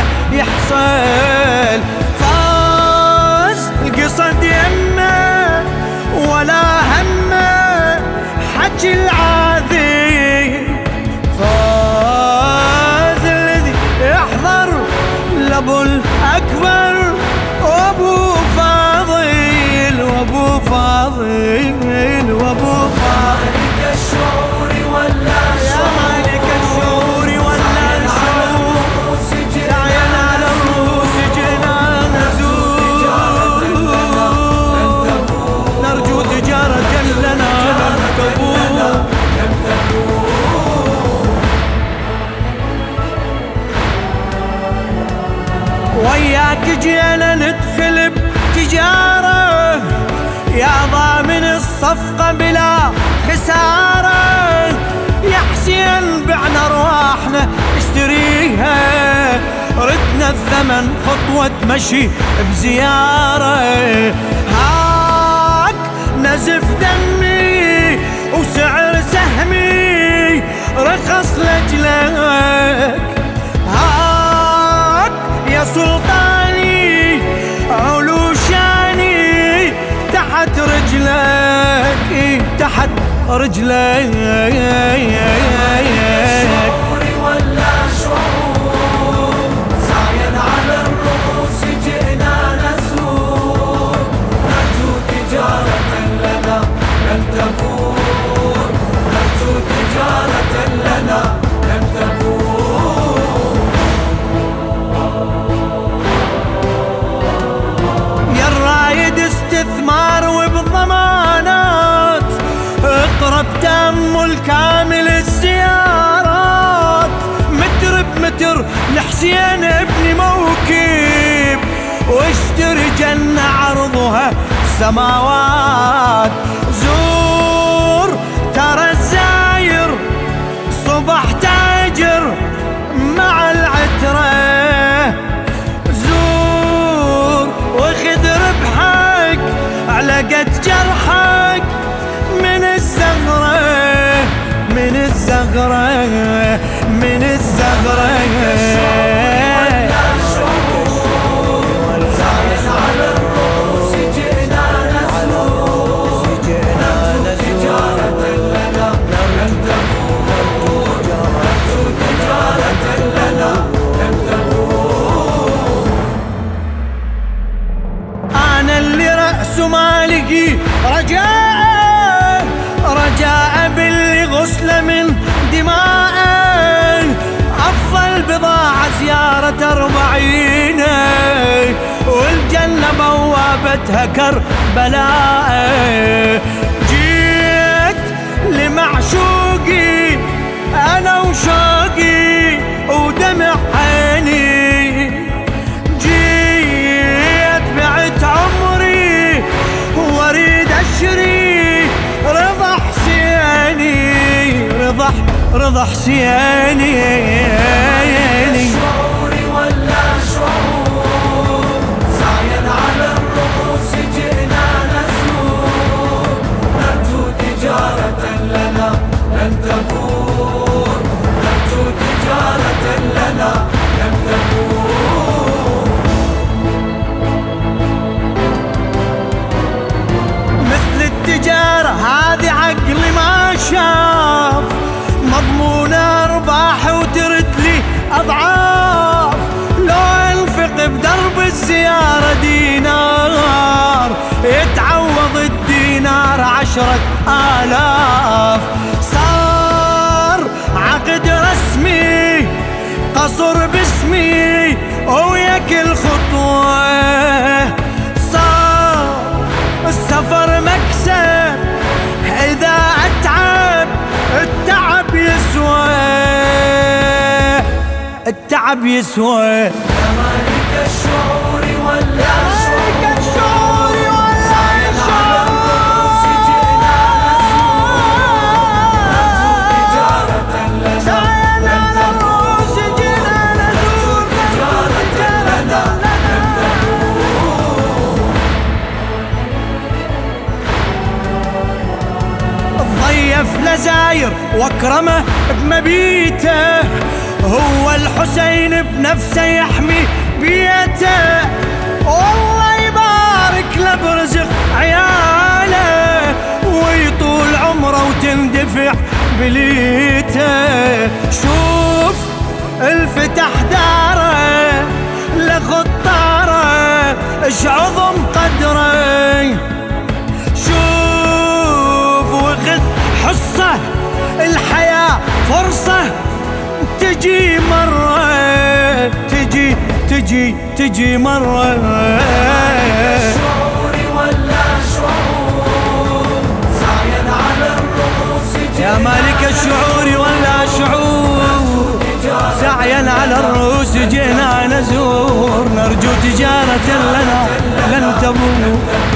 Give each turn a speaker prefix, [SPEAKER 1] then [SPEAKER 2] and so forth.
[SPEAKER 1] يحصل. فاز القصد يمه ولا همه حكي العاذي، فاز الذي يحضر لابو الأكبر وابو فاضل وابو فاضل وابو فاضل.
[SPEAKER 2] مالك الشعور ولا
[SPEAKER 1] يا مالك الشعور ولا الشعور، سعينا على الروس جينا نزور، نرجو تجارة لنا لم تبور. وياك جينا ندخل بتجارة يا ضامن الصفقة بلا خسارة، يا حسين بعنا ارواحنا اشتريها، ردنا الثمن خطوة مشي بزيارة. هاك نزف دمي وسعر سهمي رخص لجلك، هاك يا سلطاني علوشاني تحت رجلك تحت رجلك.
[SPEAKER 2] شعور ولا شعور سعيا على الرؤوس جئنا نزور، نرجو تجارة لنا لن تبور، نرجو تجارة لنا لن تبور.
[SPEAKER 1] يا الرايد استثمار وبضمانات، اقرب تأمل كامل الزيارات، متر بمتر لحسين ابن موكب، واشتري جنة عرضها سماوات. زور ترى الزاير صبح تاجر مع العترة، زور وخذ ربحك علقة جرحك من الزغرة من الزغرة من الزغرة.
[SPEAKER 2] على الرؤوس جئنا نزور، نرجو تجارة لنا لن تبور، نرجو تجارة لنا لن تبور.
[SPEAKER 1] أنا اللي رأس مالكي رجاء، رجاء باللي غسل من دماء، أفضل بضاعة زيارة 40، والجنة بوابتها كربلاء. جيت لمعشوقي أنا وشوقي ودمع عيني، جيت بعت عمري واريد اشري رضا حسيني رضا حسيني.
[SPEAKER 2] شعور ولا شعور سعيا على الرؤوس جئنا نزور، نرجو تجارة لنا لن تبور، نرجو تجارة لنا لن تبور.
[SPEAKER 1] مثل التجارة هذه عقلي ما شاف، مضمون ارباح وترد لي اضعاف، لو انفق بدرب الزيارة دينار يتعوض الدينار 10,000. صار عقد رسمي قصر باسمي ويا كل خطوة، صار السفر مكسب إذا أتعب التعب يسوى، التعب يسوى.
[SPEAKER 2] يا مالك الشعور ولا شعور سعيا على الرؤوس جئنا نزور، نرجو تجارة لنا لن تبور، نرجو تجارة لنا لن تبور.
[SPEAKER 1] الضيف لزاير واكرمه بمبيته، هو الحسين بنفسه يحمي بيته، والله يبارك له برزق عياله ويطول عمره وتندفع بليته. شوف الفتح داره لخطاره اش عظم قدره، شوف وخذ حصه الحياة فرصة تجي مرة، تجي مرة.
[SPEAKER 2] الشعور ولا شعور سعيا على الرؤوس
[SPEAKER 1] يا مالك الشعور ولا شعور سعيا على الرؤوس جئنا نزور، نرجو تجارة لنا لن تبور.